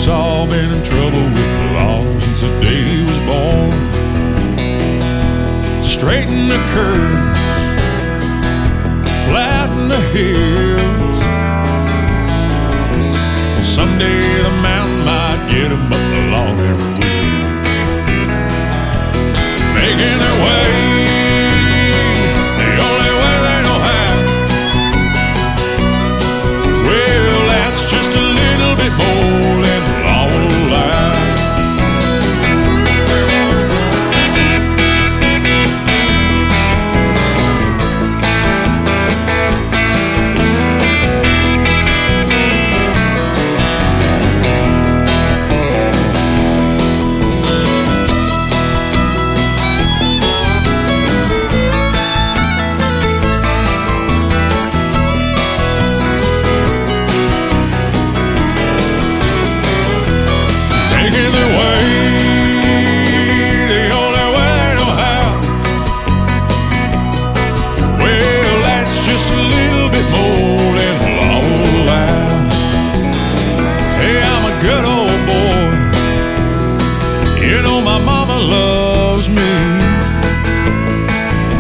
Jigsaw been in trouble with the law since the day he was born. Straighten the curves, flatten the hills. Well, someday the mountain might get them, but the law never will. Making their way the only way they know how. Well, that's just a little bit more than the law will allow.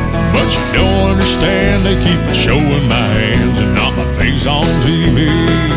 They keep showing my hands and not my face on TV.